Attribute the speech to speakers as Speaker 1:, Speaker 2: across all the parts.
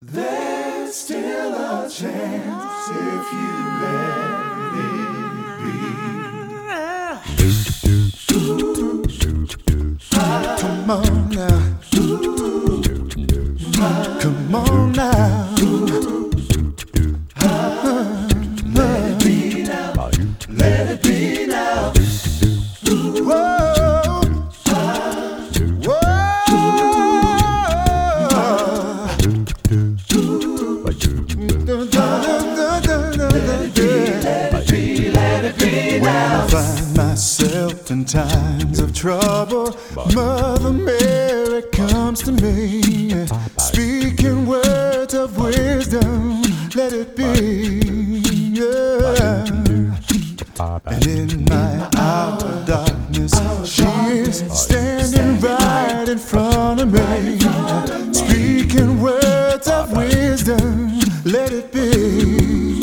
Speaker 1: There's still a chance if you let it be. Come on now. Come on now. Let it be now. Let it be now. Whoa. Whoa. When I find myself in times of trouble, Mother Mary comes to me, speaking words of wisdom, let it be. Yeah. And in my hour of darkness, she is standing right in front of me, speaking words of wisdom, let it be.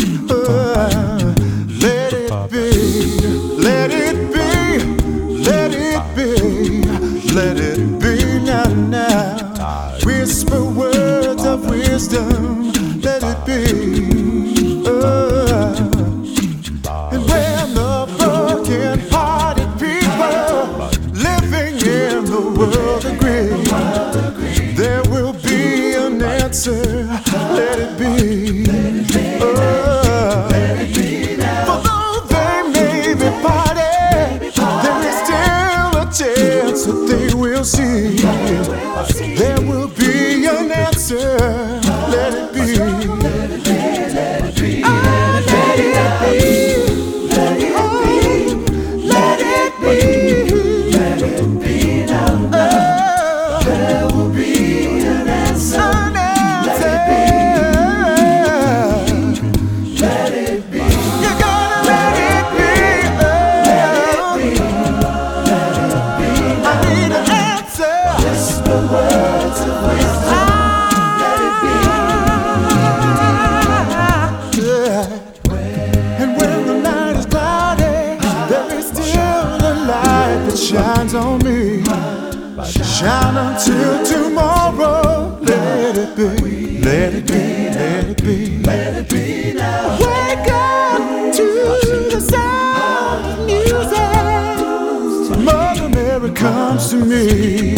Speaker 1: Let it be, let it be, let it be, let it be now, now. Whisper words of wisdom, let it be. And when the broken-hearted people living in the world agree, there will be an answer, let it be. Chance that they will see. There will be an answer. Let it be. Let it be. Let it be. Let it be. Let it be. Let it be now. There will be an answer. Let it be. Let it be. You gotta let it be. The words of wisdom, let it be. Yeah. And when the night is cloudy, there is still a light that shines on me. Shine until tomorrow. Let it be, let it be, let it be, let it be now. Wake up to the sound of music. Mother Mary comes to me.